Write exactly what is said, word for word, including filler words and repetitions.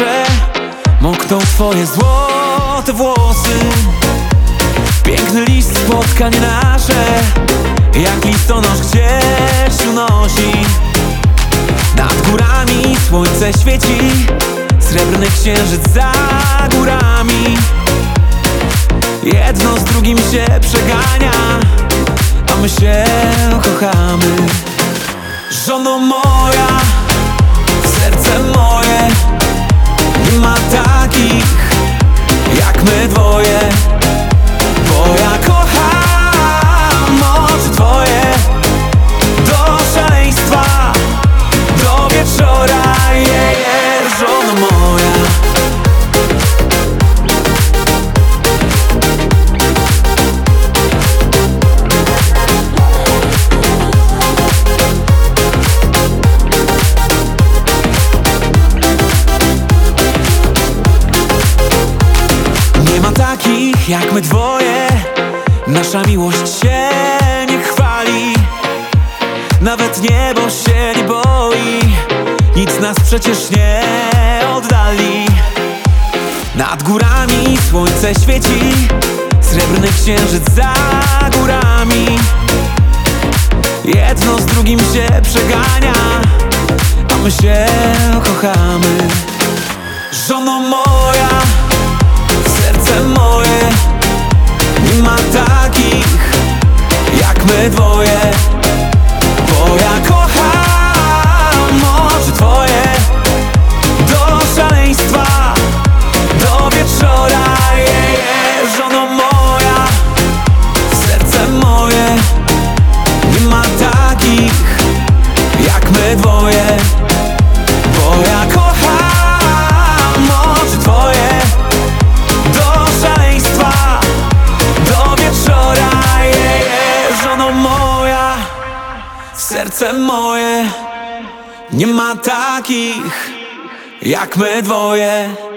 twarzę mokną twoje złote włosy. Piękny list spotkanie nasze, jak listonosz gdzieś unosi. Nad górami słońce świeci, srebrny księżyc za górami. Jedno z drugim się przegania, a my się kochamy. Żono moja, serce moje, nie ma takich jak my dwoje. Bo ja kocham oczy twoje do szaleństwa, do wieczora, je, je, żono moja. Nie ma takich jak my dwoje, nasza miłość się nie chwali. Nawet niebo się nie boi, nic nas przecież nie oddali. Nad górami słońce świeci, srebrny księżyc za górami. Jedno z drugim się przegania, a my się kochamy. Żono moja, serce moje, nie ma takich jak my dwoje. Bo ja kocham oczy twoje do szaleństwa, do wieczora, je, je, żono moja. Serce moje, nie ma takich jak my dwoje. Bo ja kocham oczy twoje do szaleństwa, do wieczora, je, je, żono moja. Serce moje, nie ma takich jak my dwoje.